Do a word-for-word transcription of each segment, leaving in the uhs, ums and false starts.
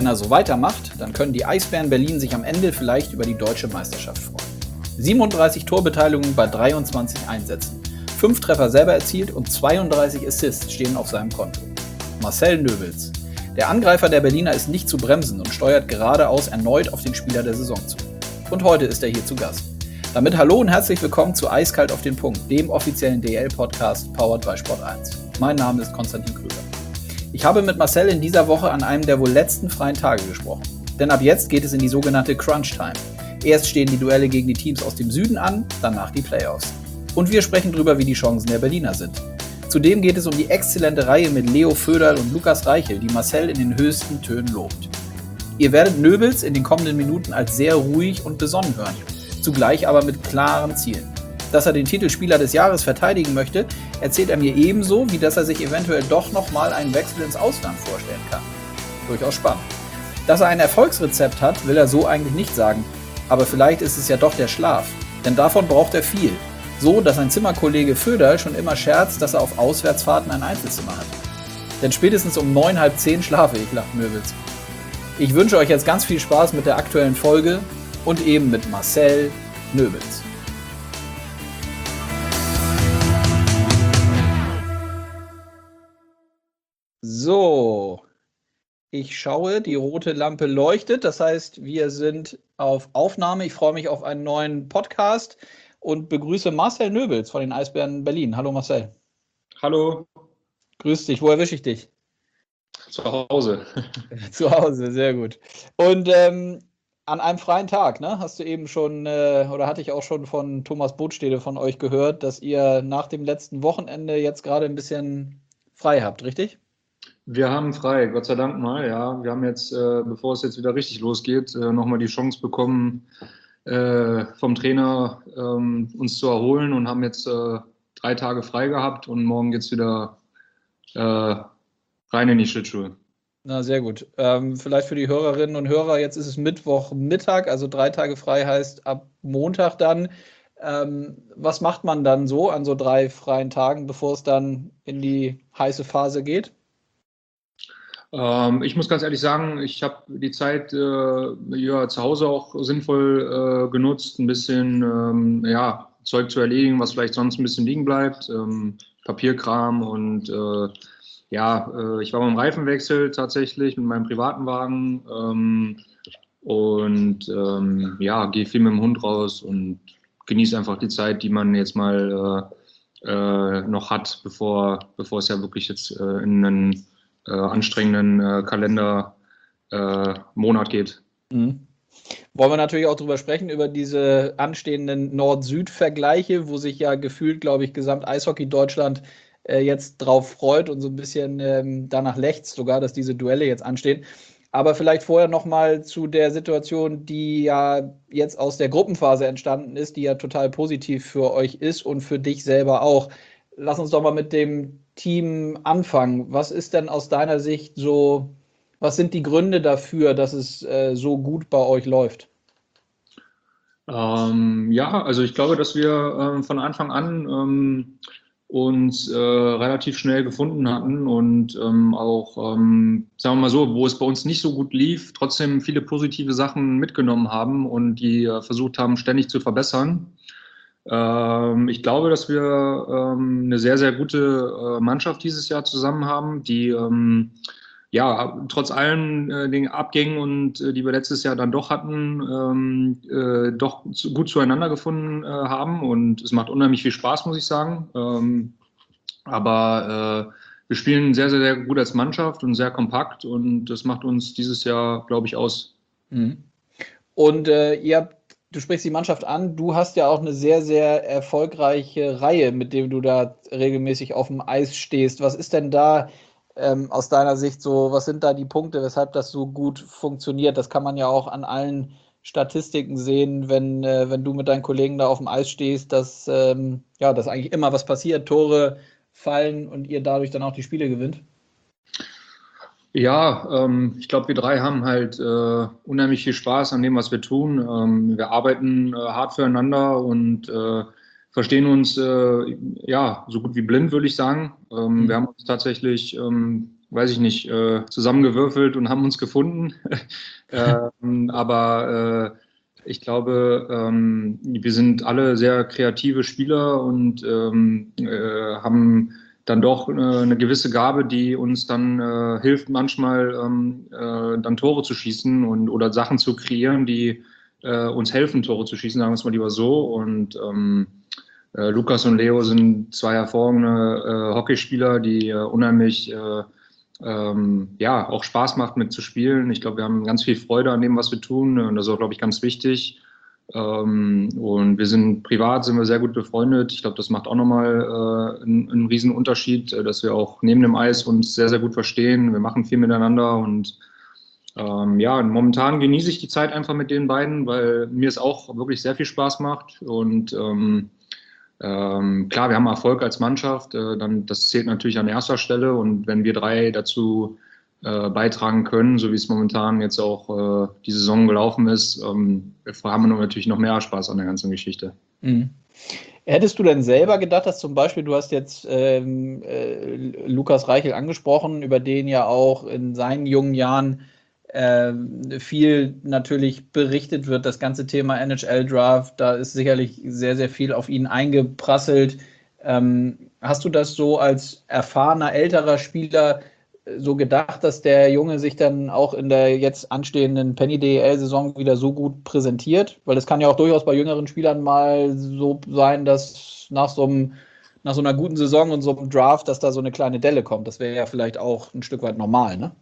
Wenn er so weitermacht, dann können die Eisbären Berlin sich am Ende vielleicht über die deutsche Meisterschaft freuen. siebenunddreißig Torbeteiligungen bei dreiundzwanzig Einsätzen, fünf Treffer selber erzielt und zweiunddreißig Assists stehen auf seinem Konto. Marcel Nöbels. Der Angreifer der Berliner ist nicht zu bremsen und steuert geradeaus erneut auf den Spieler der Saison zu. Und heute ist er hier zu Gast. Damit hallo und herzlich willkommen zu Eiskalt auf den Punkt, dem offiziellen D L-Podcast powered by Sport eins. Mein Name ist Konstantin Krüger. Ich habe mit Marcel in dieser Woche an einem der wohl letzten freien Tage gesprochen. Denn ab jetzt geht es in die sogenannte Crunch Time. Erst stehen die Duelle gegen die Teams aus dem Süden an, danach die Playoffs. Und wir sprechen darüber, wie die Chancen der Berliner sind. Zudem geht es um die exzellente Reihe mit Leo Föderl und Lukas Reichel, die Marcel in den höchsten Tönen lobt. Ihr werdet Nöbels in den kommenden Minuten als sehr ruhig und besonnen hören, zugleich aber mit klaren Zielen. Dass er den Titel Spieler des Jahres verteidigen möchte, erzählt er mir ebenso, wie dass er sich eventuell doch nochmal einen Wechsel ins Ausland vorstellen kann. Durchaus spannend. Dass er ein Erfolgsrezept hat, will er so eigentlich nicht sagen, aber vielleicht ist es ja doch der Schlaf, denn davon braucht er viel. So, dass sein Zimmerkollege Föderl schon immer scherzt, dass er auf Auswärtsfahrten ein Einzelzimmer hat. Denn spätestens um neun, halb zehn schlafe ich, lacht Nöbels. Ich wünsche euch jetzt ganz viel Spaß mit der aktuellen Folge und eben mit Marcel Nöbels. So, ich schaue, die rote Lampe leuchtet, das heißt, wir sind auf Aufnahme. Ich freue mich auf einen neuen Podcast und begrüße Marcel Nöbels von den Eisbären Berlin. Hallo Marcel. Hallo. Grüß dich, wo erwische ich dich? Zu Hause. Zu Hause, sehr gut. Und ähm, an einem freien Tag, ne, hast du eben schon, äh, oder hatte ich auch schon von Thomas Botstede von euch gehört, dass ihr nach dem letzten Wochenende jetzt gerade ein bisschen frei habt, richtig? Wir haben frei, Gott sei Dank mal, ja. Wir haben jetzt, äh, bevor es jetzt wieder richtig losgeht, äh, nochmal die Chance bekommen, äh, vom Trainer ähm, uns zu erholen und haben jetzt äh, drei Tage frei gehabt und morgen geht's wieder äh, rein in die Schlittschuhe. Na, sehr gut. Ähm, vielleicht für die Hörerinnen und Hörer, jetzt ist es Mittwochmittag, also drei Tage frei heißt ab Montag dann. Ähm, was macht man dann so an so drei freien Tagen, bevor es dann in die heiße Phase geht? Ähm, ich muss ganz ehrlich sagen, ich habe die Zeit äh, ja, zu Hause auch sinnvoll äh, genutzt, ein bisschen ähm, ja, Zeug zu erledigen, was vielleicht sonst ein bisschen liegen bleibt, ähm, Papierkram und äh, ja, äh, ich war beim Reifenwechsel tatsächlich mit meinem privaten Wagen ähm, und ähm, ja, gehe viel mit dem Hund raus und genieße einfach die Zeit, die man jetzt mal äh, äh, noch hat, bevor, bevor es ja wirklich jetzt äh, in einen Äh, anstrengenden äh, Kalendermonat äh, geht. Mhm. Wollen wir natürlich auch drüber sprechen, über diese anstehenden Nord-Süd-Vergleiche, wo sich ja gefühlt, glaube ich, Gesamt-Eishockey Deutschland äh, jetzt drauf freut und so ein bisschen ähm, danach lechzt sogar, dass diese Duelle jetzt anstehen. Aber vielleicht vorher nochmal zu der Situation, die ja jetzt aus der Gruppenphase entstanden ist, die ja total positiv für euch ist und für dich selber auch. Lass uns doch mal mit dem Team anfangen. Was ist denn aus deiner Sicht so, was sind die Gründe dafür, dass es äh, so gut bei euch läuft? Ähm, ja, also ich glaube, dass wir ähm, von Anfang an ähm, uns äh, relativ schnell gefunden hatten und ähm, auch, ähm, sagen wir mal so, wo es bei uns nicht so gut lief, trotzdem viele positive Sachen mitgenommen haben und die äh, versucht haben, ständig zu verbessern. Ähm, ich glaube, dass wir ähm, eine sehr, sehr gute äh, Mannschaft dieses Jahr zusammen haben, die ähm, ja trotz allen äh, den Abgängen und äh, die wir letztes Jahr dann doch hatten, ähm, äh, doch zu, gut zueinander gefunden äh, haben. Und es macht unheimlich viel Spaß, muss ich sagen. Ähm, aber äh, wir spielen sehr, sehr, sehr gut als Mannschaft und sehr kompakt und das macht uns dieses Jahr, glaube ich, aus. Mhm. Und äh, ihr habt, du sprichst die Mannschaft an, du hast ja auch eine sehr, sehr erfolgreiche Reihe, mit dem du da regelmäßig auf dem Eis stehst. Was ist denn da ähm, aus deiner Sicht so, was sind da die Punkte, weshalb das so gut funktioniert? Das kann man ja auch an allen Statistiken sehen, wenn, äh, wenn du mit deinen Kollegen da auf dem Eis stehst, dass, ähm, ja, dass eigentlich immer was passiert, Tore fallen und ihr dadurch dann auch die Spiele gewinnt. Ja, ähm, ich glaube, wir drei haben halt äh, unheimlich viel Spaß an dem, was wir tun. Ähm, wir arbeiten äh, hart füreinander und äh, verstehen uns äh, ja so gut wie blind, würde ich sagen. Ähm, wir Mhm. haben uns tatsächlich ähm, weiß ich nicht, äh, zusammengewürfelt und haben uns gefunden. ähm, aber äh, ich glaube, ähm, wir sind alle sehr kreative Spieler und ähm, äh, haben dann doch äh, eine gewisse Gabe, die uns dann äh, hilft, manchmal ähm, äh, dann Tore zu schießen und oder Sachen zu kreieren, die äh, uns helfen, Tore zu schießen, sagen wir es mal lieber so. Und ähm, äh, Lukas und Leo sind zwei hervorragende äh, Hockeyspieler, die äh, unheimlich äh, ähm, ja auch Spaß macht mitzuspielen. Ich glaube, wir haben ganz viel Freude an dem, was wir tun, und das ist auch, glaube ich, ganz wichtig. Ähm, und wir sind privat, sind wir sehr gut befreundet. Ich glaube, das macht auch nochmal äh, einen, einen riesen Unterschied, äh, dass wir auch neben dem Eis uns sehr, sehr gut verstehen. Wir machen viel miteinander und ähm, ja, und momentan genieße ich die Zeit einfach mit den beiden, weil mir es auch wirklich sehr viel Spaß macht. Und ähm, ähm, klar, wir haben Erfolg als Mannschaft, äh, dann, das zählt natürlich an erster Stelle. Und wenn wir drei dazu äh, beitragen können, so wie es momentan jetzt auch äh, die Saison gelaufen ist, ähm, haben wir natürlich noch mehr Spaß an der ganzen Geschichte. Mhm. Hättest du denn selber gedacht, dass zum Beispiel, du hast jetzt ähm, äh, Lukas Reichel angesprochen, über den ja auch in seinen jungen Jahren äh, viel natürlich berichtet wird, das ganze Thema N H L-Draft, da ist sicherlich sehr, sehr viel auf ihn eingeprasselt. Ähm, hast du das so als erfahrener, älterer Spieler so gedacht, dass der Junge sich dann auch in der jetzt anstehenden Penny D E L-Saison wieder so gut präsentiert? Weil es kann ja auch durchaus bei jüngeren Spielern mal so sein, dass nach so, einem, nach so einer guten Saison und so einem Draft, dass da so eine kleine Delle kommt. Das wäre ja vielleicht auch ein Stück weit normal, ne?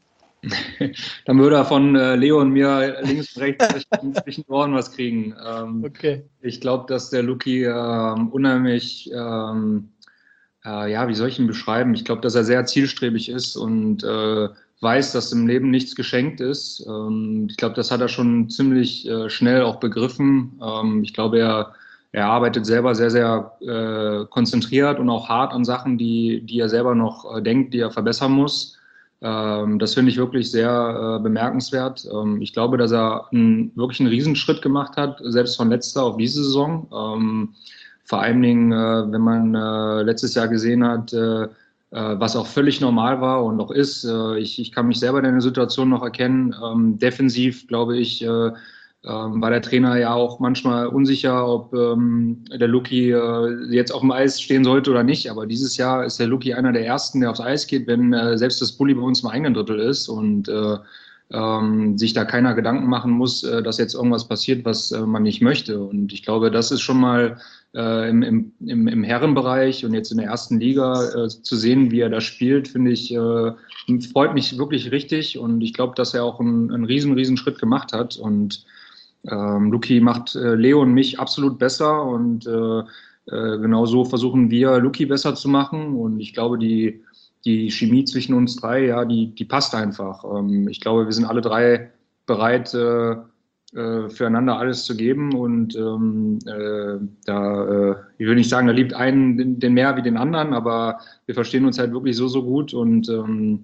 Dann würde er von äh, Leo und mir links und rechts zwischen den Ohren was kriegen. Ähm, okay. Ich glaube, dass der Luki ähm, unheimlich, ähm, äh, ja, wie soll ich ihn beschreiben? Ich glaube, dass er sehr zielstrebig ist und äh, weiß, dass im Leben nichts geschenkt ist. Ähm, ich glaube, das hat er schon ziemlich äh, schnell auch begriffen. Ähm, ich glaube, er, er arbeitet selber sehr, sehr äh, konzentriert und auch hart an Sachen, die, die er selber noch äh, denkt, die er verbessern muss. Ähm, das finde ich wirklich sehr äh, bemerkenswert. Ähm, ich glaube, dass er einen, wirklich einen Riesenschritt gemacht hat, selbst von letzter auf diese Saison. Ähm, vor allen Dingen, äh, wenn man äh, letztes Jahr gesehen hat, äh, äh, was auch völlig normal war und auch ist. Äh, ich, ich kann mich selber in der Situation noch erkennen. Ähm, defensiv, glaube ich, äh, ähm, war der Trainer ja auch manchmal unsicher, ob ähm, der Luki äh, jetzt auf dem Eis stehen sollte oder nicht. Aber dieses Jahr ist der Luki einer der Ersten, der aufs Eis geht, wenn äh, selbst das Bulli bei uns im eigenen Drittel ist und äh, ähm, sich da keiner Gedanken machen muss, äh, dass jetzt irgendwas passiert, was äh, man nicht möchte. Und ich glaube, das ist schon mal äh, im, im, im Herrenbereich und jetzt in der ersten Liga äh, zu sehen, wie er da spielt, finde ich, äh, freut mich wirklich richtig. Und ich glaube, dass er auch einen, einen riesen, riesen Schritt gemacht hat. Und ähm, Luki macht äh, Leo und mich absolut besser und äh, äh, genau so versuchen wir, Luki besser zu machen. Und ich glaube, die, die Chemie zwischen uns drei, ja, die, die passt einfach. Ähm, ich glaube, wir sind alle drei bereit, äh, äh, füreinander alles zu geben. Und ähm, äh, da, äh, ich will nicht sagen, da liebt einen den, den mehr wie den anderen, aber wir verstehen uns halt wirklich so, so gut. Und ähm,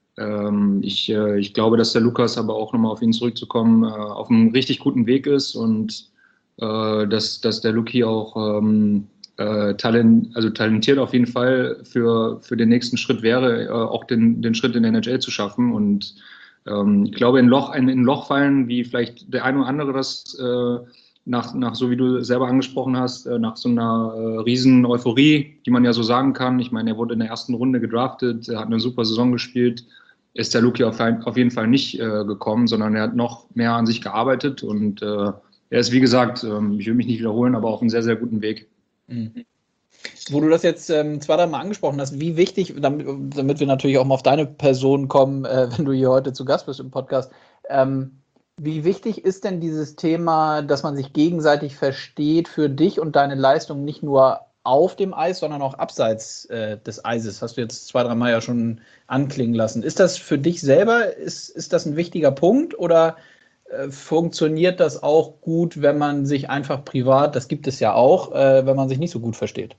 ich, ich glaube, dass der Lukas, aber auch nochmal auf ihn zurückzukommen, auf einem richtig guten Weg ist und dass, dass der Luki auch ähm, talent, also talentiert auf jeden Fall für, für den nächsten Schritt wäre, auch den, den Schritt in der N H L zu schaffen. Und ähm, ich glaube, in, Loch, in, in ein Loch fallen, wie vielleicht der eine oder andere das äh, nach, nach, so wie du selber angesprochen hast, äh, nach so einer äh, riesen Euphorie, die man ja so sagen kann. Ich meine, er wurde in der ersten Runde gedraftet, er hat eine super Saison gespielt, ist der Luki auf, auf jeden Fall nicht äh, gekommen, sondern er hat noch mehr an sich gearbeitet und äh, er ist, wie gesagt, ähm, ich will mich nicht wiederholen, aber auf einem sehr, sehr guten Weg. Mhm. Wo du das jetzt ähm, zwei, drei Mal angesprochen hast, wie wichtig, damit, damit wir natürlich auch mal auf deine Person kommen, äh, wenn du hier heute zu Gast bist im Podcast, ähm, wie wichtig ist denn dieses Thema, dass man sich gegenseitig versteht für dich und deine Leistung nicht nur auf dem Eis, sondern auch abseits äh, des Eises? Hast du jetzt zwei, drei Mal ja schon anklingen lassen. Ist das für dich selber, ist, ist das ein wichtiger Punkt oder äh, funktioniert das auch gut, wenn man sich einfach privat, das gibt es ja auch, äh, wenn man sich nicht so gut versteht?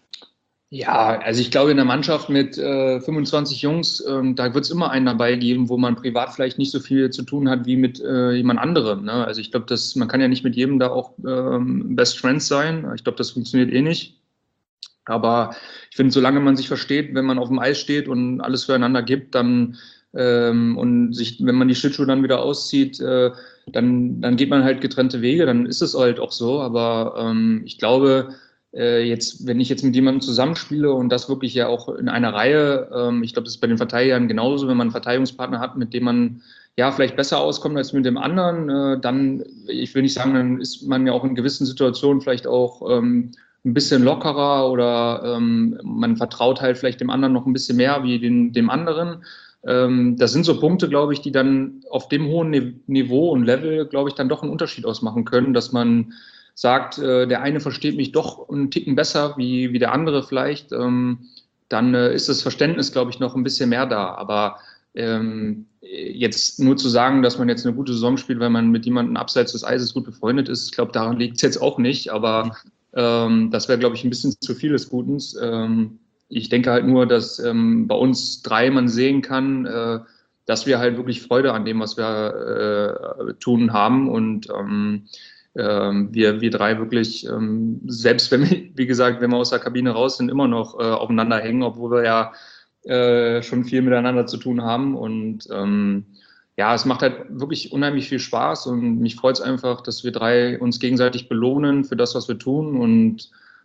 Ja, also ich glaube, in der Mannschaft mit äh, fünfundzwanzig Jungs, ähm, da wird es immer einen dabei geben, wo man privat vielleicht nicht so viel zu tun hat wie mit äh, jemand anderem. Ne? Also ich glaube, man kann ja nicht mit jedem da auch ähm, Best Friends sein. Ich glaube, das funktioniert eh nicht. Aber ich finde, solange man sich versteht, wenn man auf dem Eis steht und alles füreinander gibt, dann ähm, und sich, wenn man die Schlittschuhe dann wieder auszieht, äh, dann, dann geht man halt getrennte Wege, dann ist es halt auch so. Aber ähm, ich glaube, äh, jetzt, wenn ich jetzt mit jemandem zusammenspiele und das wirklich ja auch in einer Reihe, ähm, ich glaube, das ist bei den Verteidigern genauso, wenn man einen Verteidigungspartner hat, mit dem man ja vielleicht besser auskommt als mit dem anderen, äh, dann, ich will nicht sagen, dann ist man ja auch in gewissen Situationen vielleicht auch ähm, ein bisschen lockerer oder ähm, man vertraut halt vielleicht dem anderen noch ein bisschen mehr wie den, dem anderen. Ähm, das sind so Punkte, glaube ich, die dann auf dem hohen Niveau und Level, glaube ich, dann doch einen Unterschied ausmachen können, dass man sagt, äh, der eine versteht mich doch einen Ticken besser wie, wie der andere vielleicht. Ähm, dann äh, ist das Verständnis, glaube ich, noch ein bisschen mehr da. Aber ähm, jetzt nur zu sagen, dass man jetzt eine gute Saison spielt, weil man mit jemandem abseits des Eises gut befreundet ist, ich glaube, daran liegt es jetzt auch nicht. Aber ähm, das wäre, glaube ich, ein bisschen zu viel des Guten. Ähm, ich denke halt nur, dass ähm, bei uns drei man sehen kann, äh, dass wir halt wirklich Freude an dem, was wir äh, tun haben und ähm, ähm, wir, wir drei wirklich, ähm, selbst wenn wir, wie gesagt, wenn wir aus der Kabine raus sind, immer noch äh, aufeinander hängen, obwohl wir ja äh, schon viel miteinander zu tun haben und ähm, ja, es macht halt wirklich unheimlich viel Spaß und mich freut es einfach, dass wir drei uns gegenseitig belohnen für das, was wir tun und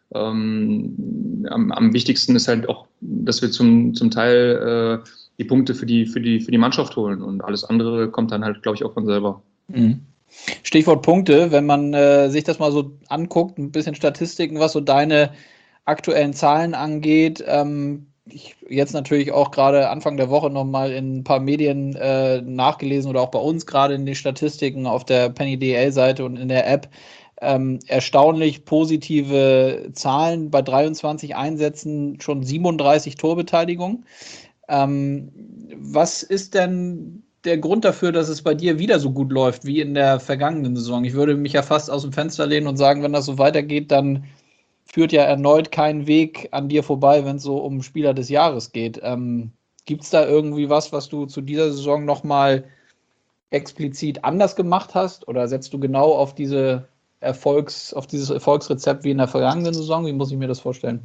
ähm, am, am wichtigsten ist halt auch, dass wir zum, zum Teil äh, die Punkte für die, für, die, für die Mannschaft holen und alles andere kommt dann halt, glaube ich, auch von selber. Mhm. Stichwort Punkte, wenn man äh, sich das mal so anguckt, ein bisschen Statistiken, was so deine aktuellen Zahlen angeht. Ähm, ich jetzt natürlich auch gerade Anfang der Woche nochmal in ein paar Medien äh, nachgelesen oder auch bei uns gerade in den Statistiken auf der Penny D L-Seite und in der App. Ähm, erstaunlich positive Zahlen bei dreiundzwanzig Einsätzen, schon siebenunddreißig Torbeteiligung. Ähm, was ist denn der Grund dafür, dass es bei dir wieder so gut läuft wie in der vergangenen Saison? Ich würde mich ja fast aus dem Fenster lehnen und sagen, wenn das so weitergeht, dann führt ja erneut kein Weg an dir vorbei, wenn es so um Spieler des Jahres geht. Ähm, gibt es da irgendwie was, was du zu dieser Saison nochmal explizit anders gemacht hast? Oder setzt du genau auf diese Erfolgs, auf dieses Erfolgsrezept wie in der vergangenen Saison? Wie muss ich mir das vorstellen?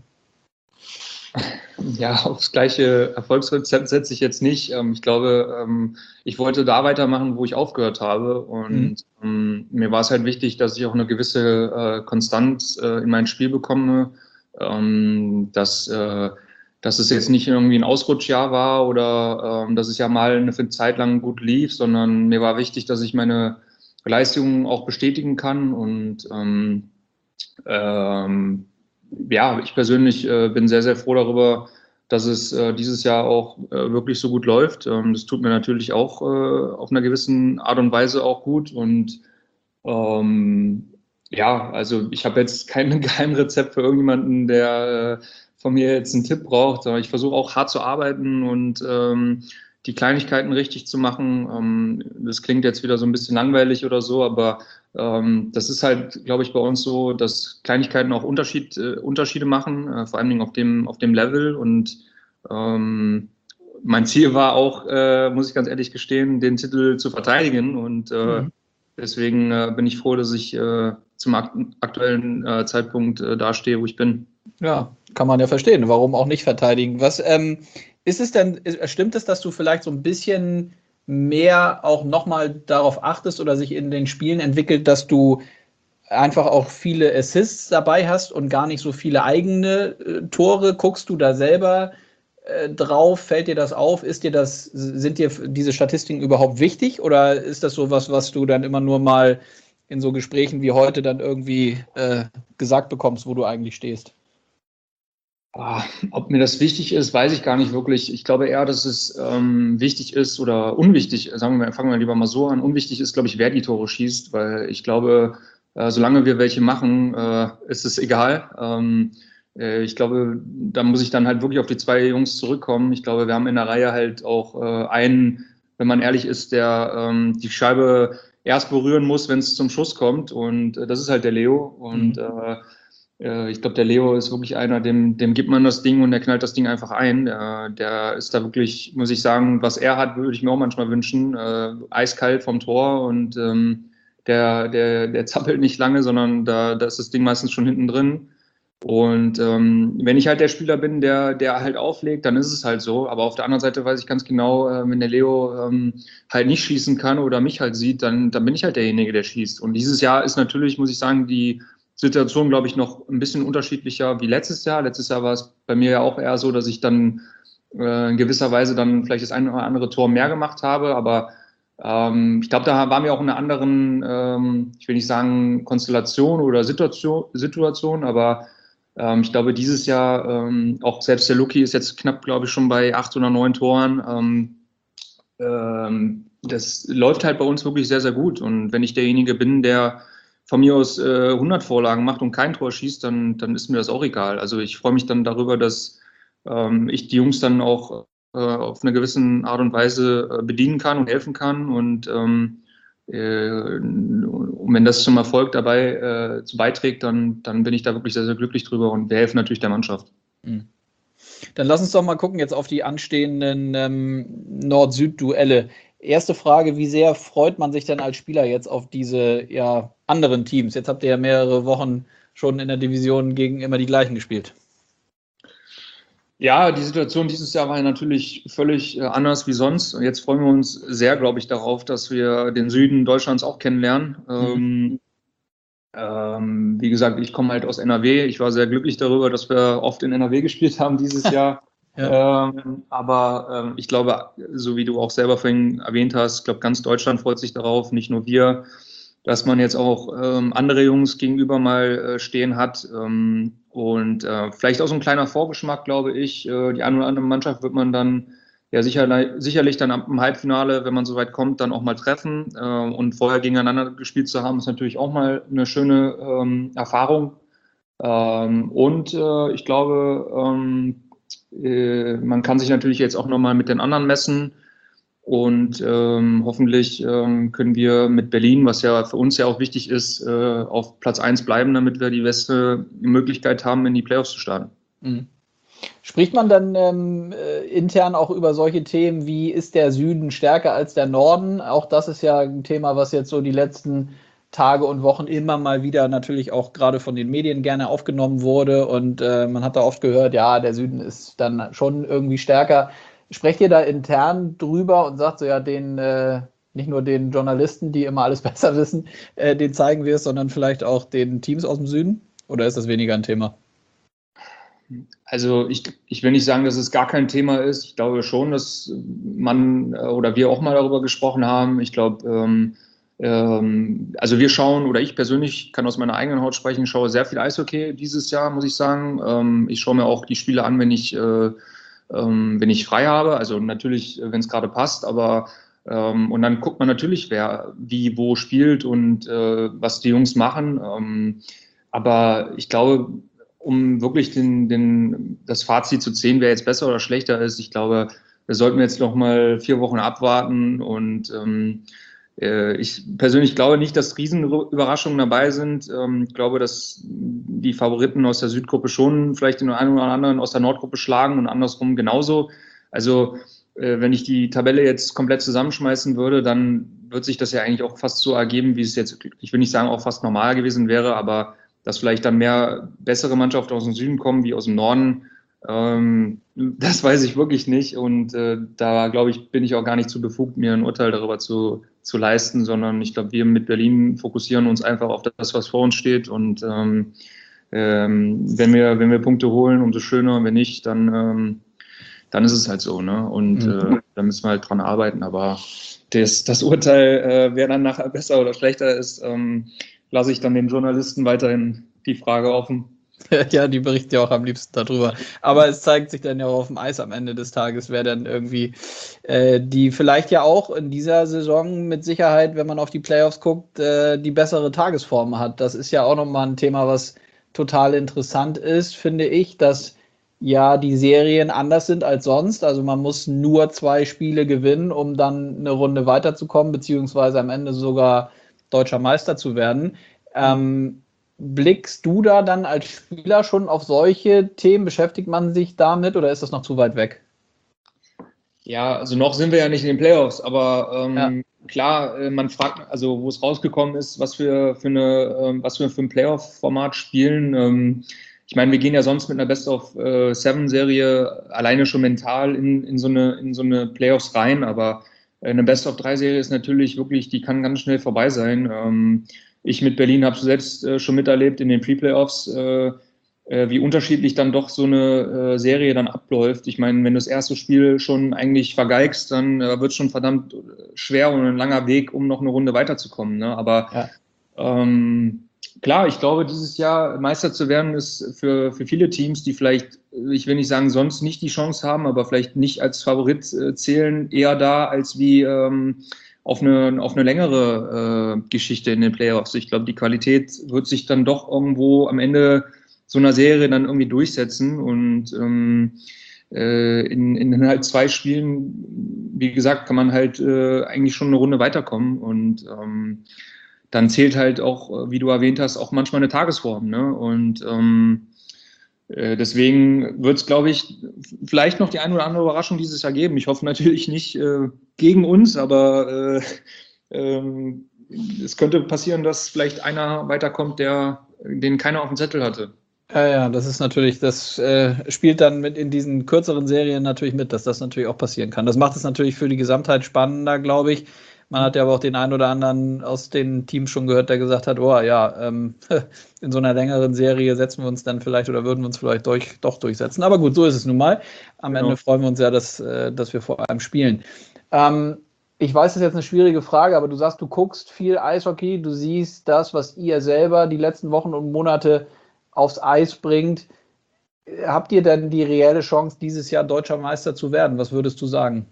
Ja, aufs gleiche Erfolgsrezept setze ich jetzt nicht. Ich glaube, ich wollte da weitermachen, wo ich aufgehört habe. Und mhm. mir war es halt wichtig, dass ich auch eine gewisse Konstanz in mein Spiel bekomme. Dass, dass es jetzt nicht irgendwie ein Ausrutschjahr war oder dass es ja mal eine Zeit lang gut lief, sondern mir war wichtig, dass ich meine Leistungen auch bestätigen kann. Und ähm, ähm, ja, ich persönlich äh, bin sehr, sehr froh darüber, dass es äh, dieses Jahr auch äh, wirklich so gut läuft. Ähm, das tut mir natürlich auch äh, auf einer gewissen Art und Weise auch gut. Und ähm, ja, also ich habe jetzt kein Geheimrezept für irgendjemanden, der äh, von mir jetzt einen Tipp braucht. Aber ich versuche auch hart zu arbeiten und ähm, die Kleinigkeiten richtig zu machen. Ähm, das klingt jetzt wieder so ein bisschen langweilig oder so, aber ähm, das ist halt, glaube ich, bei uns so, dass Kleinigkeiten auch Unterschied, äh, Unterschiede machen, äh, vor allen Dingen auf dem, auf dem Level. Und ähm, mein Ziel war auch, äh, muss ich ganz ehrlich gestehen, den Titel zu verteidigen. Und äh, mhm. deswegen äh, bin ich froh, dass ich äh, zum akt aktuellen äh, Zeitpunkt äh, dastehe, wo ich bin. Ja, kann man ja verstehen. Warum auch nicht verteidigen? Was ähm, ist es denn, stimmt es, dass du vielleicht so ein bisschen mehr auch nochmal darauf achtest oder sich in den Spielen entwickelt, dass du einfach auch viele Assists dabei hast und gar nicht so viele eigene äh, Tore? Guckst du da selber äh, drauf? Fällt dir das auf? Ist dir das, sind dir diese Statistiken überhaupt wichtig oder ist das sowas, was du dann immer nur mal in so Gesprächen wie heute dann irgendwie äh, gesagt bekommst, wo du eigentlich stehst? Ah, ob mir das wichtig ist, weiß ich gar nicht wirklich. Ich glaube eher, dass es ähm, wichtig ist oder unwichtig, sagen wir, fangen wir lieber mal so an. Unwichtig ist, glaube ich, wer die Tore schießt, weil ich glaube, äh, solange wir welche machen, äh, ist es egal. Ähm, äh, ich glaube, da muss ich dann halt wirklich auf die zwei Jungs zurückkommen. Ich glaube, wir haben in der Reihe halt auch äh, einen, wenn man ehrlich ist, der ähm, die Scheibe erst berühren muss, wenn es zum Schuss kommt. Und äh, das ist halt der Leo. Und mhm. äh, ich glaube, der Leo ist wirklich einer, dem, dem gibt man das Ding und der knallt das Ding einfach ein. Der, der ist da wirklich, muss ich sagen, was er hat, würde ich mir auch manchmal wünschen. Äh, eiskalt vom Tor und ähm, der, der, der zappelt nicht lange, sondern da, da ist das Ding meistens schon hinten drin. Und ähm, wenn ich halt der Spieler bin, der, der halt auflegt, dann ist es halt so. Aber auf der anderen Seite weiß ich ganz genau, äh, wenn der Leo ähm, halt nicht schießen kann oder mich halt sieht, dann, dann bin ich halt derjenige, der schießt. Und dieses Jahr ist natürlich, muss ich sagen, die Situation, glaube ich, noch ein bisschen unterschiedlicher wie letztes Jahr. Letztes Jahr war es bei mir ja auch eher so, dass ich dann äh, in gewisser Weise dann vielleicht das eine oder andere Tor mehr gemacht habe. Aber ähm, ich glaube, da waren wir auch in einer anderen, ähm, ich will nicht sagen Konstellation oder Situation, Situation aber ähm, ich glaube, dieses Jahr, ähm, auch selbst der Luki ist jetzt knapp, glaube ich, schon bei acht oder neun Toren. Ähm, ähm, das läuft halt bei uns wirklich sehr, sehr gut. Und wenn ich derjenige bin, der von mir aus äh, hundert Vorlagen macht und kein Tor schießt, dann, dann ist mir das auch egal. Also ich freue mich dann darüber, dass ähm, ich die Jungs dann auch äh, auf eine gewisse Art und Weise äh, bedienen kann und helfen kann. Und ähm, äh, und wenn das zum Erfolg dabei äh, zu beiträgt, dann, dann bin ich da wirklich sehr, sehr glücklich drüber und wir helfen natürlich der Mannschaft. Mhm. Dann lass uns doch mal gucken jetzt auf die anstehenden ähm, Nord-Süd-Duelle. Erste Frage, wie sehr freut man sich denn als Spieler jetzt auf diese ja, anderen Teams? Jetzt habt ihr ja mehrere Wochen schon in der Division gegen immer die gleichen gespielt. Ja, die Situation dieses Jahr war ja natürlich völlig äh, anders wie sonst. Und jetzt freuen wir uns sehr, glaube ich, darauf, dass wir den Süden Deutschlands auch kennenlernen. Mhm. Ähm, ähm, wie gesagt, ich komme halt aus N R W. Ich war sehr glücklich darüber, dass wir oft in N R W gespielt haben dieses Jahr. Ja. Ähm, aber ähm, ich glaube, so wie du auch selber vorhin erwähnt hast, ich glaube, ganz Deutschland freut sich darauf, nicht nur wir, dass man jetzt auch ähm, andere Jungs gegenüber mal äh, stehen hat. Ähm, und äh, vielleicht auch so ein kleiner Vorgeschmack, glaube ich. Äh, die eine oder andere Mannschaft wird man dann ja sicher, sicherlich dann am Halbfinale, wenn man so weit kommt, dann auch mal treffen. Äh, und vorher gegeneinander gespielt zu haben, ist natürlich auch mal eine schöne ähm, Erfahrung. Ähm, und äh, ich glaube, ähm, äh, man kann sich natürlich jetzt auch nochmal mit den anderen messen. Und ähm, hoffentlich ähm, können wir mit Berlin, was ja für uns ja auch wichtig ist, äh, auf Platz eins bleiben, damit wir die beste Möglichkeit haben, in die Playoffs zu starten. Mhm. Spricht man dann ähm, äh, intern auch über solche Themen wie, ist der Süden stärker als der Norden? Auch das ist ja ein Thema, was jetzt so die letzten Tage und Wochen immer mal wieder natürlich auch gerade von den Medien gerne aufgenommen wurde. Und äh, man hat da oft gehört, ja, der Süden ist dann schon irgendwie stärker. Sprecht ihr da intern drüber und sagt so, ja, den, äh, nicht nur den Journalisten, die immer alles besser wissen, äh, den zeigen wir es, sondern vielleicht auch den Teams aus dem Süden? Oder ist das weniger ein Thema? Also ich, ich will nicht sagen, dass es gar kein Thema ist. Ich glaube schon, dass man oder wir auch mal darüber gesprochen haben. Ich glaube, ähm, ähm, also wir schauen, oder ich persönlich kann aus meiner eigenen Haut sprechen, schaue sehr viel Eishockey dieses Jahr, muss ich sagen. Ähm, ich schaue mir auch die Spiele an, wenn ich, äh, ähm, wenn ich frei habe. Also natürlich, wenn es gerade passt, aber ähm, und dann guckt man natürlich, wer wie wo spielt und äh, was die Jungs machen. Ähm, aber ich glaube, um wirklich den, den, das Fazit zu ziehen, wer jetzt besser oder schlechter ist, ich glaube, da sollten wir jetzt noch mal vier Wochen abwarten. Und ähm, äh, ich persönlich glaube nicht, dass Riesenüberraschungen dabei sind. Ähm, ich glaube, dass die Favoriten aus der Südgruppe schon vielleicht den einen oder anderen aus der Nordgruppe schlagen und andersrum genauso. Also äh, wenn ich die Tabelle jetzt komplett zusammenschmeißen würde, dann wird sich das ja eigentlich auch fast so ergeben, wie es jetzt, ich will nicht sagen, auch fast normal gewesen wäre, aber dass vielleicht dann mehr bessere Mannschaften aus dem Süden kommen wie aus dem Norden, ähm, das weiß ich wirklich nicht. Und äh, da, glaube ich, bin ich auch gar nicht zu befugt, mir ein Urteil darüber zu, zu leisten, sondern ich glaube, wir mit Berlin fokussieren uns einfach auf das, was vor uns steht. Und ähm, ähm, wenn wir, wenn wir Punkte holen, umso schöner. Wenn nicht, dann, ähm, dann ist es halt so. Ne? Und mhm. äh, da müssen wir halt dran arbeiten. Aber das, das Urteil, äh, wer dann nachher besser oder schlechter ist, ähm, lasse ich dann den Journalisten weiterhin die Frage offen. Ja, die berichten ja auch am liebsten darüber. Aber es zeigt sich dann ja auch auf dem Eis am Ende des Tages, wer dann irgendwie äh, die vielleicht ja auch in dieser Saison mit Sicherheit, wenn man auf die Playoffs guckt, äh, die bessere Tagesform hat. Das ist ja auch nochmal ein Thema, was total interessant ist, finde ich, dass ja die Serien anders sind als sonst. Also man muss nur zwei Spiele gewinnen, um dann eine Runde weiterzukommen, beziehungsweise am Ende sogar deutscher Meister zu werden. Ähm, blickst du da dann als Spieler schon auf solche Themen? Beschäftigt man sich damit oder ist das noch zu weit weg? Ja, also noch sind wir ja nicht in den Playoffs, aber ähm, ja. klar, äh, man fragt, also wo es rausgekommen ist, was wir für eine, ähm, was wir für ein Playoff-Format spielen. Ähm, ich meine, wir gehen ja sonst mit einer Best-of-Seven-Serie alleine schon mental in, in, so eine, in so eine Playoffs rein, aber eine Best-of-Drei-Serie ist natürlich wirklich, die kann ganz schnell vorbei sein. Ähm, ich mit Berlin habe es selbst äh, schon miterlebt in den Pre-Playoffs, äh, äh, wie unterschiedlich dann doch so eine äh, Serie dann abläuft. Ich meine, wenn du das erste Spiel schon eigentlich vergeigst, dann äh, wird es schon verdammt schwer und ein langer Weg, um noch eine Runde weiterzukommen. Ne? Aber Ja. ähm, klar, ich glaube, dieses Jahr Meister zu werden, ist für, für viele Teams, die vielleicht, ich will nicht sagen, sonst nicht die Chance haben, aber vielleicht nicht als Favorit äh, zählen, eher da als wie ähm, auf eine, auf eine längere äh, Geschichte in den Playoffs. Ich glaube, die Qualität wird sich dann doch irgendwo am Ende so einer Serie dann irgendwie durchsetzen und ähm, äh, in, in halt zwei Spielen, wie gesagt, kann man halt äh, eigentlich schon eine Runde weiterkommen und ähm, dann zählt halt auch, wie du erwähnt hast, auch manchmal eine Tagesform. Ne? Und ähm, äh, deswegen wird es, glaube ich, vielleicht noch die eine oder andere Überraschung dieses Jahr geben. Ich hoffe natürlich nicht äh, gegen uns, aber äh, äh, es könnte passieren, dass vielleicht einer weiterkommt, der den keiner auf dem Zettel hatte. Ja, ja, das ist natürlich, das äh, spielt dann mit in diesen kürzeren Serien natürlich mit, dass das natürlich auch passieren kann. Das macht es natürlich für die Gesamtheit spannender, glaube ich. Man hat ja aber auch den einen oder anderen aus den Teams schon gehört, der gesagt hat, oh ja, ähm, in so einer längeren Serie setzen wir uns dann vielleicht oder würden wir uns vielleicht durch, doch durchsetzen. Aber gut, so ist es nun mal. Am genau. Ende freuen wir uns ja, dass, äh, dass wir vor allem spielen. Ähm, ich weiß, das ist jetzt eine schwierige Frage, aber du sagst, du guckst viel Eishockey, du siehst das, was ihr selber die letzten Wochen und Monate aufs Eis bringt. Habt ihr denn die reelle Chance, dieses Jahr Deutscher Meister zu werden? Was würdest du sagen?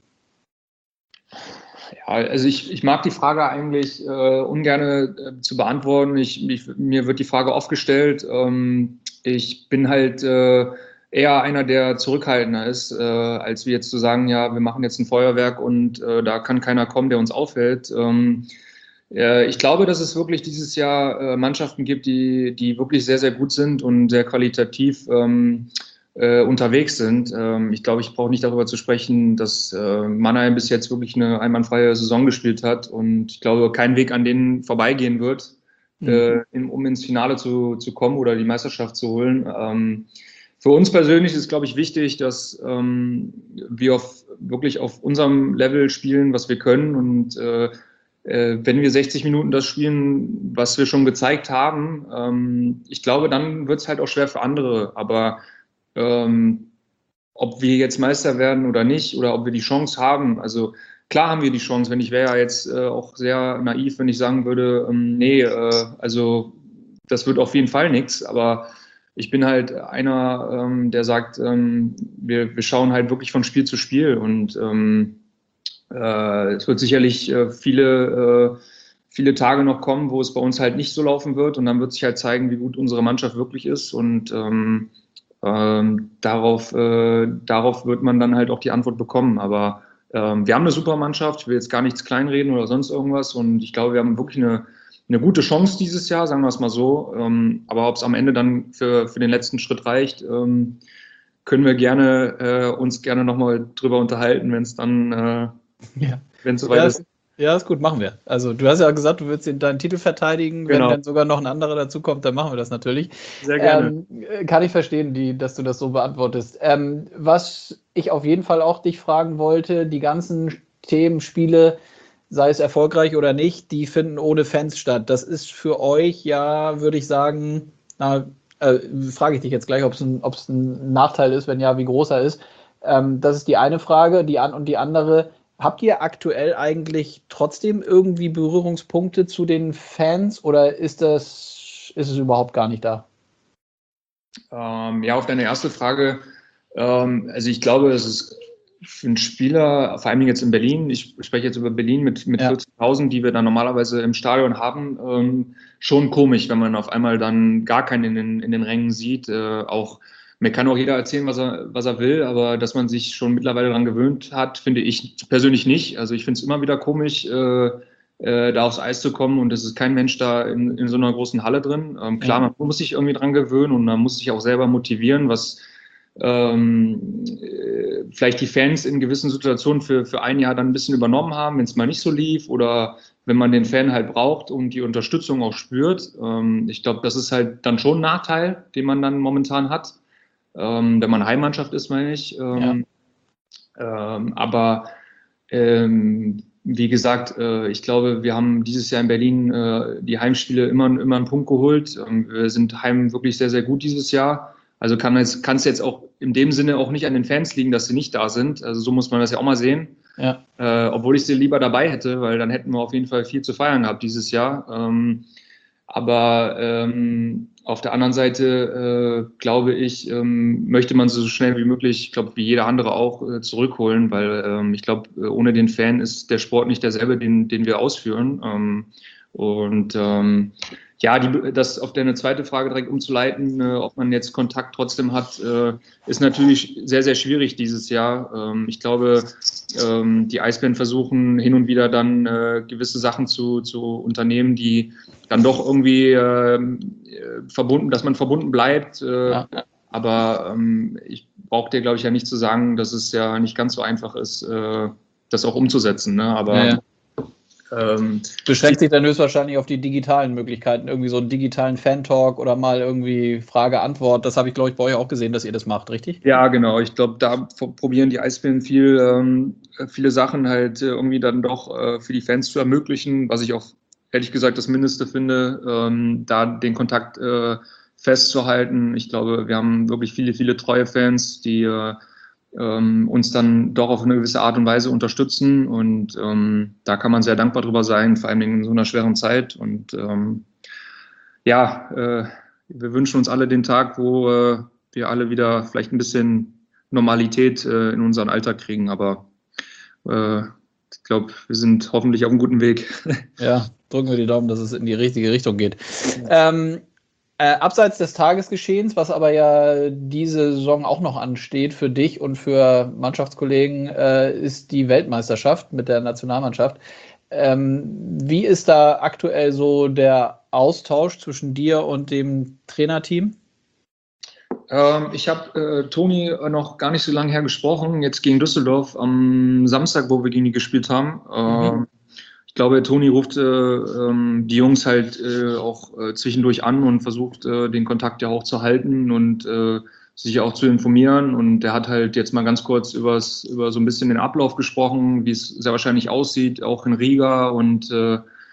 Ja, also ich, ich mag die Frage eigentlich äh, ungern äh, zu beantworten. Ich, ich, mir wird die Frage oft gestellt. Ähm, ich bin halt äh, eher einer, der zurückhaltender ist, äh, als wie jetzt zu sagen, ja, wir machen jetzt ein Feuerwerk und äh, da kann keiner kommen, der uns aufhält. Ähm, Ich glaube, dass es wirklich dieses Jahr äh, Mannschaften gibt, die, die wirklich sehr, sehr gut sind und sehr qualitativ ähm, äh, unterwegs sind. Ähm, ich glaube, ich brauche nicht darüber zu sprechen, dass äh, Mannheim bis jetzt wirklich eine einwandfreie Saison gespielt hat und ich glaube, kein Weg an denen vorbeigehen wird, mhm. äh, um ins Finale zu, zu kommen oder die Meisterschaft zu holen. Ähm, für uns persönlich ist, glaube ich, wichtig, dass ähm, wir auf, wirklich auf unserem Level spielen, was wir können und äh, wenn wir sechzig Minuten das spielen, was wir schon gezeigt haben, ähm, ich glaube, dann wird es halt auch schwer für andere. Aber ähm, ob wir jetzt Meister werden oder nicht, oder ob wir die Chance haben, also klar haben wir die Chance, wenn ich wäre ja jetzt äh, auch sehr naiv, wenn ich sagen würde, ähm, nee, äh, also das wird auf jeden Fall nichts, aber ich bin halt einer, ähm, der sagt, ähm, wir, wir schauen halt wirklich von Spiel zu Spiel und ähm, Äh, es wird sicherlich äh, viele, äh, viele Tage noch kommen, wo es bei uns halt nicht so laufen wird und dann wird sich halt zeigen, wie gut unsere Mannschaft wirklich ist und ähm, ähm, darauf, äh, darauf wird man dann halt auch die Antwort bekommen. Aber ähm, wir haben eine super Mannschaft, ich will jetzt gar nichts kleinreden oder sonst irgendwas und ich glaube, wir haben wirklich eine, eine gute Chance dieses Jahr, sagen wir es mal so. Ähm, aber ob es am Ende dann für, für den letzten Schritt reicht, ähm, können wir gerne äh, uns gerne nochmal drüber unterhalten, wenn es dann äh, Ja. wenn es soweit ja, ist. Ja, ist gut, machen wir. Also du hast ja gesagt, du willst deinen Titel verteidigen. Genau. Wenn dann sogar noch ein anderer dazukommt, dann machen wir das natürlich. Sehr gerne. Ähm, kann ich verstehen, die, dass du das so beantwortest. Ähm, was ich auf jeden Fall auch dich fragen wollte, die ganzen Themen, Spiele, sei es erfolgreich oder nicht, die finden ohne Fans statt. Das ist für euch ja, würde ich sagen, na, äh, frage ich dich jetzt gleich, ob es ein, ein Nachteil ist, wenn ja, wie groß er ist. Ähm, das ist die eine Frage. Die an, und die andere, habt ihr aktuell eigentlich trotzdem irgendwie Berührungspunkte zu den Fans oder ist das, ist es überhaupt gar nicht da? Ähm, ja, auf deine erste Frage. Ähm, also ich glaube, es ist für einen Spieler, vor allem jetzt in Berlin, ich spreche jetzt über Berlin mit, mit ja. vierzigtausend, die wir dann normalerweise im Stadion haben, ähm, schon komisch, wenn man auf einmal dann gar keinen in den, in den Rängen sieht. Äh, auch Mir kann auch jeder erzählen, was er, was er will, aber dass man sich schon mittlerweile daran gewöhnt hat, finde ich persönlich nicht. Also ich finde es immer wieder komisch, äh, äh, da aufs Eis zu kommen und es ist kein Mensch da in, in so einer großen Halle drin. Ähm, klar, man muss sich irgendwie dran gewöhnen und man muss sich auch selber motivieren, was ähm, äh, vielleicht die Fans in gewissen Situationen für, für ein Jahr dann ein bisschen übernommen haben, wenn es mal nicht so lief oder wenn man den Fan halt braucht und die Unterstützung auch spürt. Ähm, ich glaube, das ist halt dann schon ein Nachteil, den man dann momentan hat, ähm, wenn man Heimmannschaft ist, meine ich. Ähm, ja. ähm, aber ähm, wie gesagt, äh, ich glaube, wir haben dieses Jahr in Berlin äh, die Heimspiele immer, immer einen Punkt geholt. Ähm, wir sind heim wirklich sehr, sehr gut dieses Jahr. Also kann es kann es jetzt auch in dem Sinne auch nicht an den Fans liegen, dass sie nicht da sind. Also so muss man das ja auch mal sehen. Ja. Äh, obwohl ich sie lieber dabei hätte, weil dann hätten wir auf jeden Fall viel zu feiern gehabt dieses Jahr. Ähm, aber ähm, auf der anderen Seite äh, glaube ich, ähm, möchte man sie so schnell wie möglich, ich glaube wie jeder andere auch, äh, zurückholen, weil ähm, ich glaube, ohne den Fan ist der Sport nicht derselbe, den, den wir ausführen. Ähm, und ähm, ja, die, das auf deine zweite Frage direkt umzuleiten, äh, ob man jetzt Kontakt trotzdem hat, äh, ist natürlich sehr, sehr schwierig dieses Jahr. Ähm, ich glaube, ähm, die Eisbären versuchen hin und wieder dann äh, gewisse Sachen zu, zu unternehmen, die dann doch irgendwie äh, verbunden, dass man verbunden bleibt. Äh, ja. Aber ähm, ich brauche dir, glaube ich, ja nicht zu sagen, dass es ja nicht ganz so einfach ist, äh, das auch umzusetzen. Ne? Aber ja, ja. Ähm, beschränkt sich dann höchstwahrscheinlich auf die digitalen Möglichkeiten, irgendwie so einen digitalen Fan-Talk oder mal irgendwie Frage-Antwort. Das habe ich, glaube ich, bei euch auch gesehen, dass ihr das macht, richtig? Ja, genau. Ich glaube, da probieren die Eisbären viel, ähm, viele Sachen halt irgendwie dann doch äh, für die Fans zu ermöglichen, was ich auch ehrlich gesagt das Mindeste finde, ähm, da den Kontakt äh, festzuhalten. Ich glaube, wir haben wirklich viele, viele treue Fans, die äh, ähm, uns dann doch auf eine gewisse Art und Weise unterstützen und ähm, da kann man sehr dankbar drüber sein, vor allem in so einer schweren Zeit und ähm, ja, äh, wir wünschen uns alle den Tag, wo äh, wir alle wieder vielleicht ein bisschen Normalität äh, in unseren Alltag kriegen, aber äh, ich glaube, wir sind hoffentlich auf einem guten Weg. Ja, drücken wir die Daumen, dass es in die richtige Richtung geht. Ja. Ähm, Äh, abseits des Tagesgeschehens, was aber ja diese Saison auch noch ansteht für dich und für Mannschaftskollegen, äh, ist die Weltmeisterschaft mit der Nationalmannschaft. Ähm, wie ist da aktuell so der Austausch zwischen dir und dem Trainerteam? Ähm, ich habe äh, Toni noch gar nicht so lange her gesprochen, jetzt gegen Düsseldorf am Samstag, wo wir gegen die gespielt haben. Ähm, mhm. Ich glaube, Toni ruft äh, ähm, die Jungs halt äh, auch äh, zwischendurch an und versucht, äh, den Kontakt ja auch zu halten und äh, sich auch zu informieren. Und er hat halt jetzt mal ganz kurz übers, über so ein bisschen den Ablauf gesprochen, wie es sehr wahrscheinlich aussieht, auch in Riga. Und äh,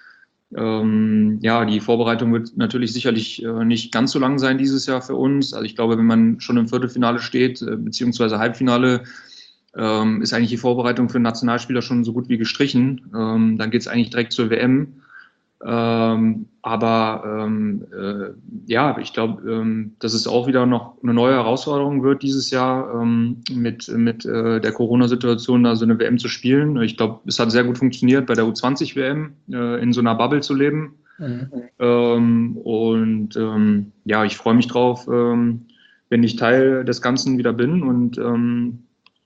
ähm, ja, die Vorbereitung wird natürlich sicherlich äh, nicht ganz so lang sein dieses Jahr für uns. Also ich glaube, wenn man schon im Viertelfinale steht, äh, beziehungsweise Halbfinale, Ähm, ist eigentlich die Vorbereitung für einen Nationalspieler schon so gut wie gestrichen. Ähm, dann geht es eigentlich direkt zur W M. Ähm, aber ähm, äh, ja, ich glaube, ähm, dass es auch wieder noch eine neue Herausforderung wird dieses Jahr ähm, mit, mit äh, der Corona-Situation, da so eine W M zu spielen. Ich glaube, es hat sehr gut funktioniert, bei der U zwanzig W M äh, in so einer Bubble zu leben. Mhm. Ähm, und ähm, ja, ich freue mich drauf, ähm, wenn ich Teil des Ganzen wieder bin und ähm,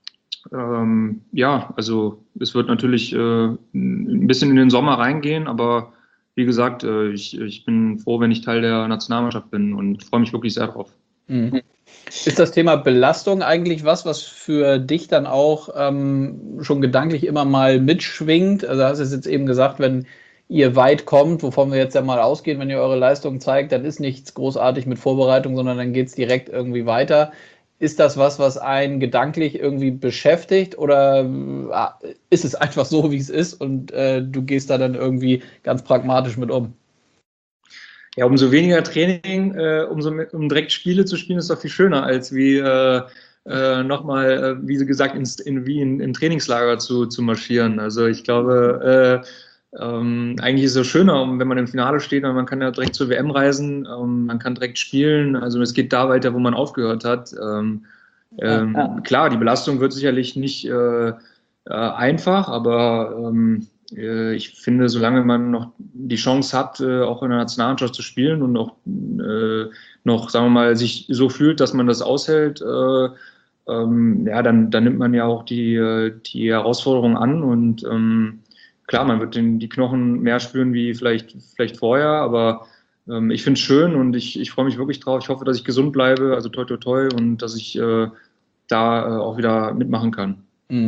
Ähm, ja, also es wird natürlich äh, ein bisschen in den Sommer reingehen, aber wie gesagt, äh, ich, ich bin froh, wenn ich Teil der Nationalmannschaft bin und freue mich wirklich sehr drauf. Mhm. Ist das Thema Belastung eigentlich was, was für dich dann auch ähm, schon gedanklich immer mal mitschwingt? Also hast du es jetzt eben gesagt, wenn ihr weit kommt, wovon wir jetzt ja mal ausgehen, wenn ihr eure Leistung zeigt, dann ist nichts großartig mit Vorbereitung, sondern dann geht es direkt irgendwie weiter. Ist das was, was einen gedanklich irgendwie beschäftigt oder äh, ist es einfach so, wie es ist und äh, du gehst da dann irgendwie ganz pragmatisch mit um? Ja, umso weniger Training, äh, umso mehr, um direkt Spiele zu spielen, ist doch viel schöner, als wie äh, äh, nochmal, äh, wie gesagt, ins, in, wie in, in Trainingslager zu, zu marschieren. Also ich glaube, äh, ähm, eigentlich ist es schöner, wenn man im Finale steht, und man kann ja direkt zur W M reisen, ähm, man kann direkt spielen, also es geht da weiter, wo man aufgehört hat. Ähm, ähm, ja, ja. Klar, die Belastung wird sicherlich nicht äh, äh, einfach, aber ähm, äh, ich finde, solange man noch die Chance hat, äh, auch in der Nationalmannschaft zu spielen und auch äh, noch, sagen wir mal, sich so fühlt, dass man das aushält, äh, ähm, ja, dann, dann nimmt man ja auch die, die Herausforderung an und ähm, klar, man wird den, die Knochen mehr spüren wie vielleicht, vielleicht vorher, aber ähm, ich finde es schön und ich, ich freue mich wirklich drauf. Ich hoffe, dass ich gesund bleibe, also toi toi toi und dass ich äh, da äh, auch wieder mitmachen kann. Mhm.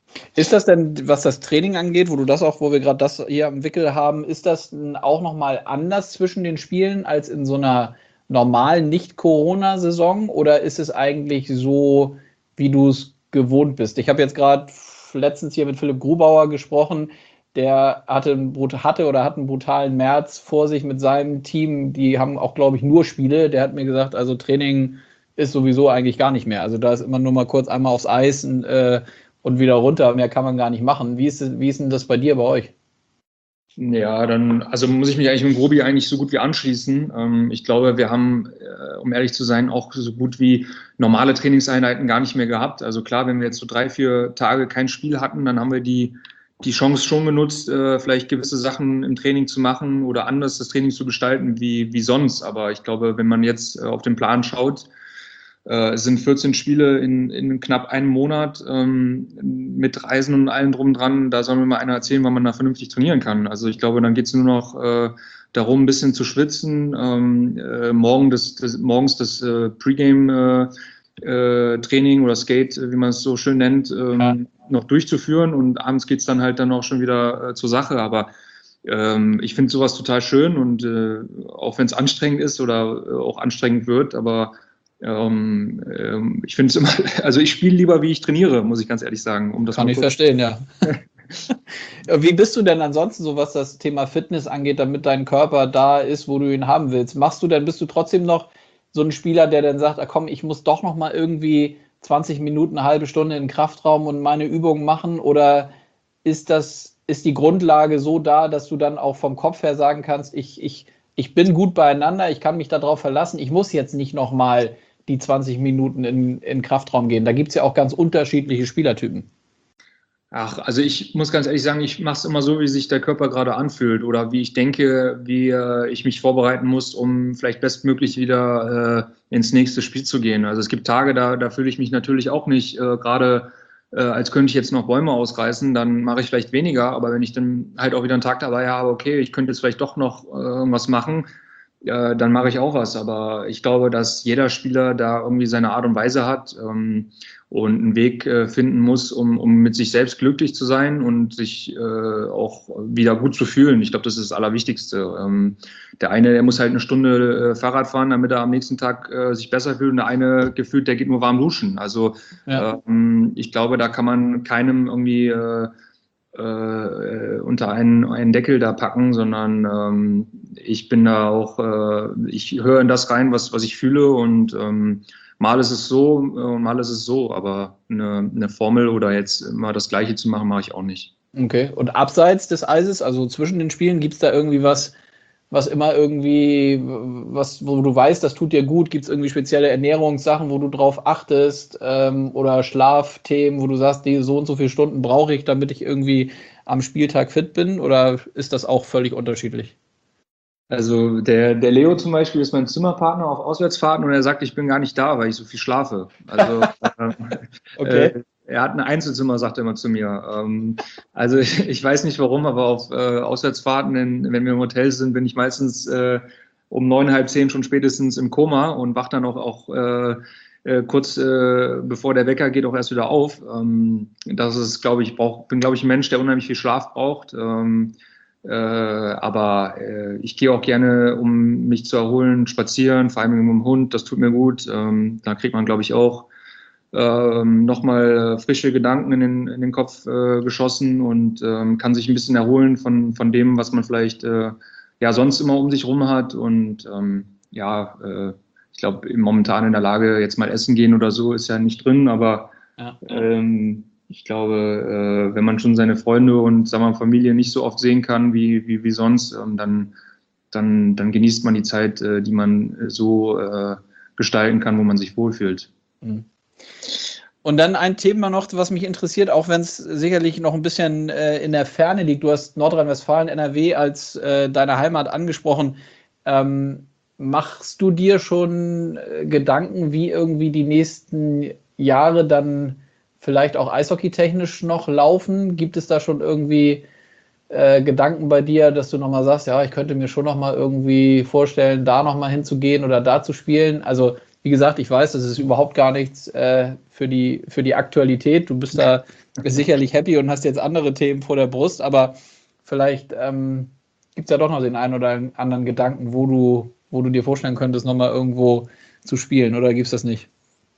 Ist das denn, was das Training angeht, wo du das auch, wo wir gerade das hier am Wickel haben, ist das auch nochmal anders zwischen den Spielen als in so einer normalen Nicht-Corona-Saison oder ist es eigentlich so, wie du es gewohnt bist? Ich habe jetzt gerade letztens hier mit Philipp Grubauer gesprochen, der hatte, einen, hatte oder hat einen brutalen März vor sich mit seinem Team, die haben auch, glaube ich, nur Spiele. Der hat mir gesagt, also Training ist sowieso eigentlich gar nicht mehr. Also da ist immer nur mal kurz einmal aufs Eis und äh, und wieder runter, mehr kann man gar nicht machen. Wie ist, wie ist denn das bei dir, bei euch? Ja, dann, also muss ich mich eigentlich mit Grobi eigentlich so gut wie anschließen. Ähm, ich glaube, wir haben, äh, um ehrlich zu sein, auch so gut wie normale Trainingseinheiten gar nicht mehr gehabt. Also klar, wenn wir jetzt so drei, vier Tage kein Spiel hatten, dann haben wir die, die Chance schon genutzt, äh, vielleicht gewisse Sachen im Training zu machen oder anders das Training zu gestalten wie, wie sonst. Aber ich glaube, wenn man jetzt äh, auf den Plan schaut, Äh, es sind vierzehn Spiele in, in knapp einem Monat ähm, mit Reisen und allem drum dran. Da soll mir mal einer erzählen, wann man da vernünftig trainieren kann. Also ich glaube, dann geht es nur noch äh, darum, ein bisschen zu schwitzen, ähm, äh, morgen das, das, morgens das äh, Pre-Game äh, äh, Training oder Skate, wie man es so schön nennt, ähm, ja. noch durchzuführen und abends geht es dann halt dann auch schon wieder äh, zur Sache. Aber ähm, ich finde sowas total schön und äh, auch wenn es anstrengend ist oder äh, auch anstrengend wird, aber Ähm, ähm, ich finde es immer, also ich spiele lieber, wie ich trainiere, muss ich ganz ehrlich sagen. Um das Kann ich kurz verstehen, ja. Wie bist du denn ansonsten so, was das Thema Fitness angeht, damit dein Körper da ist, wo du ihn haben willst? Machst du denn, bist du trotzdem noch so ein Spieler, der dann sagt, ah, komm, ich muss doch noch mal irgendwie zwanzig Minuten, eine halbe Stunde in den Kraftraum und meine Übungen machen? Oder ist das, ist die Grundlage so da, dass du dann auch vom Kopf her sagen kannst, ich, ich, ich bin gut beieinander, ich kann mich darauf verlassen, ich muss jetzt nicht noch mal die zwanzig Minuten in, in den Kraftraum gehen. Da gibt es ja auch ganz unterschiedliche Spielertypen. Ach, also ich muss ganz ehrlich sagen, ich mache es immer so, wie sich der Körper gerade anfühlt oder wie ich denke, wie äh, ich mich vorbereiten muss, um vielleicht bestmöglich wieder äh, ins nächste Spiel zu gehen. Also es gibt Tage, da, da fühle ich mich natürlich auch nicht äh, gerade, äh, als könnte ich jetzt noch Bäume ausreißen, dann mache ich vielleicht weniger, aber wenn ich dann halt auch wieder einen Tag dabei habe, okay, ich könnte jetzt vielleicht doch noch äh, irgendwas machen, äh, dann mache ich auch was. Aber ich glaube, dass jeder Spieler da irgendwie seine Art und Weise hat ähm, und einen Weg äh, finden muss, um, um mit sich selbst glücklich zu sein und sich äh, auch wieder gut zu fühlen. Ich glaube, das ist das Allerwichtigste. Ähm, der eine, der muss halt eine Stunde äh, Fahrrad fahren, damit er am nächsten Tag äh, sich besser fühlt. Und der eine gefühlt, der geht nur warm duschen. Also ja. ähm, ich glaube, da kann man keinem irgendwie äh, äh, unter einen, einen Deckel da packen, sondern ähm, ich bin da auch, äh, ich höre in das rein, was, was ich fühle und ähm, mal ist es so und mal ist es so, aber eine, eine Formel oder jetzt immer das Gleiche zu machen, mache ich auch nicht. Okay, und abseits des Eises, also zwischen den Spielen, gibt es da irgendwie was, was immer irgendwie, was, wo du weißt, das tut dir gut? Gibt es irgendwie spezielle Ernährungssachen, wo du drauf achtest ähm, oder Schlafthemen, wo du sagst, die so und so viele Stunden brauche ich, damit ich irgendwie am Spieltag fit bin? Oder ist das auch völlig unterschiedlich? Also der, der Leo zum Beispiel ist mein Zimmerpartner auf Auswärtsfahrten und er sagt, ich bin gar nicht da, weil ich so viel schlafe. Also äh, okay. äh, er hat ein Einzelzimmer, sagt er immer zu mir. Ähm, also ich, ich weiß nicht warum, aber auf äh, Auswärtsfahrten, in, wenn wir im Hotel sind, bin ich meistens äh, um neun, halb zehn schon spätestens im Koma und wach dann auch, auch äh, äh, kurz äh, bevor der Wecker geht auch erst wieder auf. Ähm, das ist, glaube ich, brauch, bin glaube ich ein Mensch, der unheimlich viel Schlaf braucht. Ähm, Äh, aber äh, ich gehe auch gerne, um mich zu erholen, spazieren, vor allem mit dem Hund, das tut mir gut. Ähm, da kriegt man, glaube ich, auch ähm, nochmal frische Gedanken in den, in den Kopf äh, geschossen und ähm, kann sich ein bisschen erholen von, von dem, was man vielleicht äh, ja sonst immer um sich rum hat. Und ähm, ja, äh, ich glaube, momentan in der Lage, jetzt mal essen gehen oder so, ist ja nicht drin, aber ja. ähm, Ich glaube, äh, wenn man schon seine Freunde und sagen wir mal, Familie nicht so oft sehen kann wie, wie, wie sonst, ähm, dann, dann, dann genießt man die Zeit, äh, die man so äh, gestalten kann, wo man sich wohlfühlt. Und dann ein Thema noch, was mich interessiert, auch wenn es sicherlich noch ein bisschen äh, in der Ferne liegt. Du hast Nordrhein-Westfalen, N R W als äh, deine Heimat angesprochen. Ähm, machst du dir schon äh, Gedanken, wie irgendwie die nächsten Jahre dann vielleicht auch eishockeytechnisch noch laufen? Gibt es da schon irgendwie äh, Gedanken bei dir, dass du nochmal sagst, ja, ich könnte mir schon nochmal irgendwie vorstellen, da nochmal hinzugehen oder da zu spielen? Also wie gesagt, ich weiß, das ist überhaupt gar nichts äh, für die, für die Aktualität. Du bist da sicherlich happy und hast jetzt andere Themen vor der Brust, aber vielleicht ähm, gibt es ja doch noch den einen oder anderen Gedanken, wo du, wo du dir vorstellen könntest, nochmal irgendwo zu spielen, oder gibt es das nicht?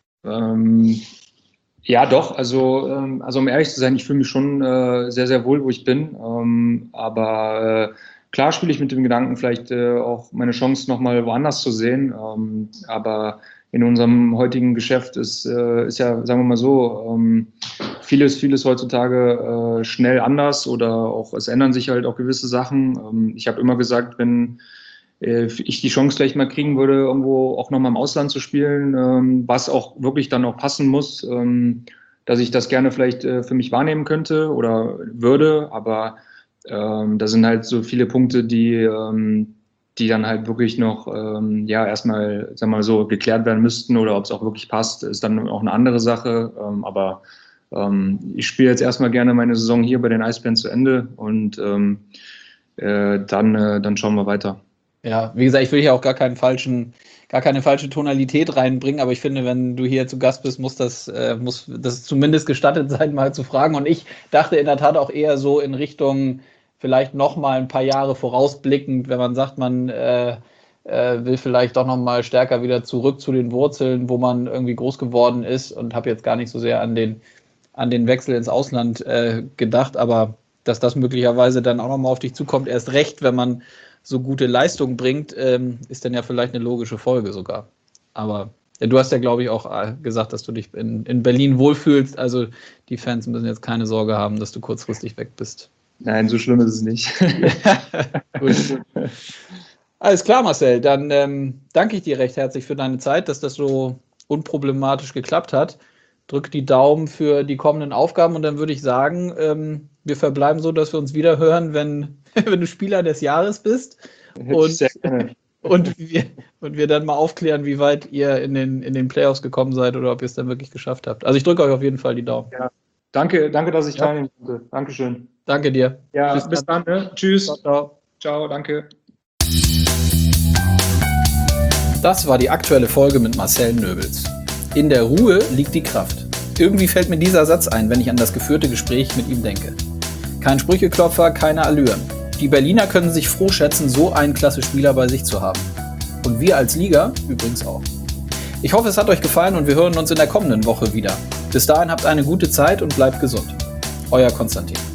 Ähm, ja, doch. Also, ähm, also um ehrlich zu sein, ich fühle mich schon äh, sehr, sehr wohl, wo ich bin. Ähm, aber äh, klar spiele ich mit dem Gedanken, vielleicht äh, auch meine Chance nochmal woanders zu sehen. Ähm, aber in unserem heutigen Geschäft ist, äh, ist ja, sagen wir mal so, ähm, vieles, vieles heutzutage äh, schnell anders oder auch es ändern sich halt auch gewisse Sachen. Ähm, ich habe immer gesagt, wenn äh, ich die Chance vielleicht mal kriegen würde, irgendwo auch nochmal im Ausland zu spielen, ähm, was auch wirklich dann auch passen muss, ähm, dass ich das gerne vielleicht äh, für mich wahrnehmen könnte oder würde, aber ähm, da sind halt so viele Punkte, die, ähm, die dann halt wirklich noch ähm, ja erstmal, sagen wir mal so, geklärt werden müssten oder ob es auch wirklich passt, ist dann auch eine andere Sache. Ähm, aber ähm, ich spiele jetzt erstmal gerne meine Saison hier bei den Eisbären zu Ende und ähm, äh, dann, äh, dann schauen wir weiter. Ja, wie gesagt, ich will hier auch gar keinen falschen, gar keine falsche Tonalität reinbringen, aber ich finde, wenn du hier zu Gast bist, muss das, äh, muss das zumindest gestattet sein, mal zu fragen. Und ich dachte in der Tat auch eher so in Richtung vielleicht noch mal ein paar Jahre vorausblickend, wenn man sagt, man äh, äh, will vielleicht doch noch mal stärker wieder zurück zu den Wurzeln, wo man irgendwie groß geworden ist, und habe jetzt gar nicht so sehr an den, an den Wechsel ins Ausland äh, gedacht, aber dass das möglicherweise dann auch noch mal auf dich zukommt, erst recht, wenn man so gute Leistung bringt, ähm, ist dann ja vielleicht eine logische Folge sogar. Aber ja, du hast ja, glaube ich, auch gesagt, dass du dich in, in Berlin wohlfühlst. Also die Fans müssen jetzt keine Sorge haben, dass du kurzfristig weg bist. Nein, so schlimm ist es nicht. Gut. Alles klar, Marcel. Dann ähm, danke ich dir recht herzlich für deine Zeit, dass das so unproblematisch geklappt hat. Drück die Daumen für die kommenden Aufgaben und dann würde ich sagen, ähm, wir verbleiben so, dass wir uns wieder hören, wenn, wenn du Spieler des Jahres bist. Und, und, wir, und wir dann mal aufklären, wie weit ihr in den, in den Playoffs gekommen seid oder ob ihr es dann wirklich geschafft habt. Also ich drücke euch auf jeden Fall die Daumen. Ja. Danke, danke, dass ich ja. teilnehmen konnte. Dankeschön. Danke dir. Ja, bis, bis dann. dann ne? Tschüss. Ciao, ciao. Ciao, danke. Das war die aktuelle Folge mit Marcel Nöbels. In der Ruhe liegt die Kraft. Irgendwie fällt mir dieser Satz ein, wenn ich an das geführte Gespräch mit ihm denke. Kein Sprücheklopfer, keine Allüren. Die Berliner können sich froh schätzen, so einen klasse Spieler bei sich zu haben. Und wir als Liga übrigens auch. Ich hoffe, es hat euch gefallen und wir hören uns in der kommenden Woche wieder. Bis dahin habt eine gute Zeit und bleibt gesund. Euer Konstantin.